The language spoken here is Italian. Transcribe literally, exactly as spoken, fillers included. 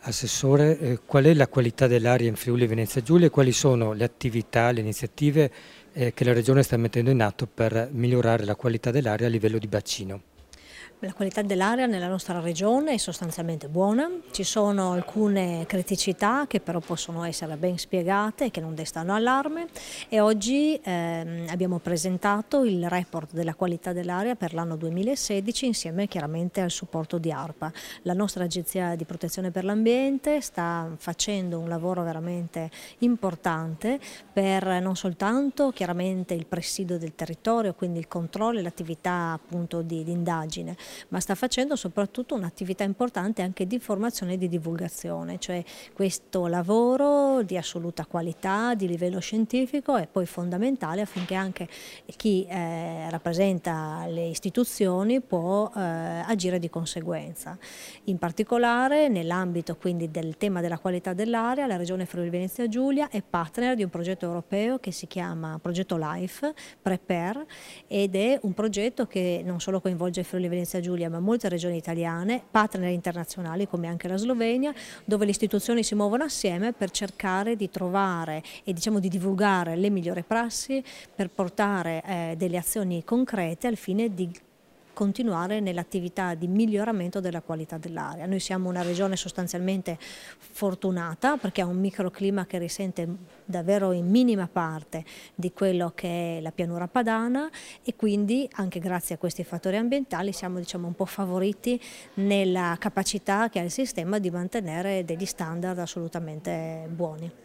Assessore, eh, qual è la qualità dell'aria in Friuli Venezia Giulia e quali sono le attività, le iniziative eh, che la Regione sta mettendo in atto per migliorare la qualità dell'aria a livello di bacino? La qualità dell'aria nella nostra regione è sostanzialmente buona, ci sono alcune criticità che però possono essere ben spiegate e che non destano allarme e oggi ehm, abbiamo presentato il report della qualità dell'aria per l'anno duemilasedici insieme chiaramente al supporto di ARPA. La nostra Agenzia di Protezione per l'Ambiente sta facendo un lavoro veramente importante per non soltanto chiaramente il presidio del territorio, quindi il controllo e l'attività appunto di, di indagine, ma sta facendo soprattutto un'attività importante anche di informazione e di divulgazione, cioè questo lavoro di assoluta qualità, di livello scientifico è poi fondamentale affinché anche chi eh, rappresenta le istituzioni può eh, agire di conseguenza. In particolare nell'ambito quindi del tema della qualità dell'aria, la Regione Friuli Venezia Giulia è partner di un progetto europeo che si chiama Progetto LIFE, Prepare, ed è un progetto che non solo coinvolge Friuli Venezia Giulia ma molte regioni italiane, partner internazionali come anche la Slovenia, dove le istituzioni si muovono assieme per cercare di trovare e diciamo di divulgare le migliori prassi per portare eh, delle azioni concrete al fine di continuare nell'attività di miglioramento della qualità dell'aria. Noi siamo una regione sostanzialmente fortunata perché ha un microclima che risente davvero in minima parte di quello che è la pianura padana e quindi anche grazie a questi fattori ambientali siamo diciamo, un po' favoriti nella capacità che ha il sistema di mantenere degli standard assolutamente buoni.